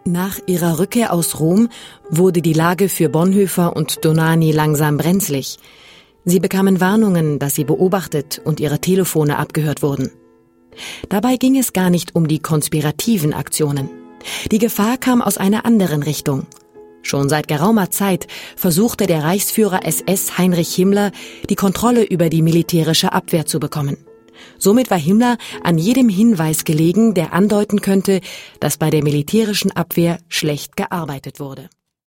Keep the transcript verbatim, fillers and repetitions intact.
Nach ihrer Rückkehr aus Rom wurde die Lage für Bonhoeffer und Dohnanyi langsam brenzlig. Sie bekamen Warnungen, dass sie beobachtet und ihre Telefone abgehört wurden. Dabei ging es gar nicht um die konspirativen Aktionen. Die Gefahr kam aus einer anderen Richtung. Schon seit geraumer Zeit versuchte der Reichsführer S S Heinrich Himmler, die Kontrolle über die militärische Abwehr zu bekommen. Somit war Himmler an jedem Hinweis gelegen, der andeuten könnte, dass bei der militärischen Abwehr schlecht gearbeitet wurde.